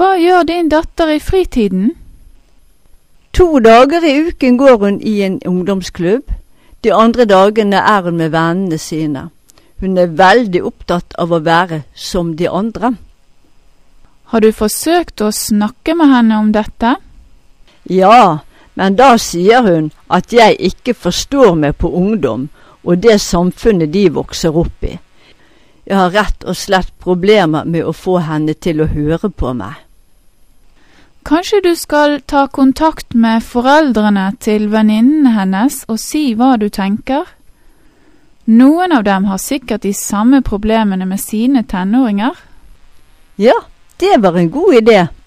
Hva gjør din datter i fritiden? 2 dager i uken går hun i en ungdomsklubb. De andre dagene er hun med vennene sine. Hun er veldig opptatt av å være som de andre. Har du forsøkt å snakke med henne om dette? Ja, men da sier hun at jeg ikke forstår meg på ungdom og det samfunnet de vokser opp i. Jeg har rett og slett problemer med å få henne til å høre på meg. Kanskje du skal ta kontakt med foreldrene til venninnene hennes og si hva du tenker? Noen av dem har sikkert de samme problemene med sine tenåringer. Ja, det var en god idé.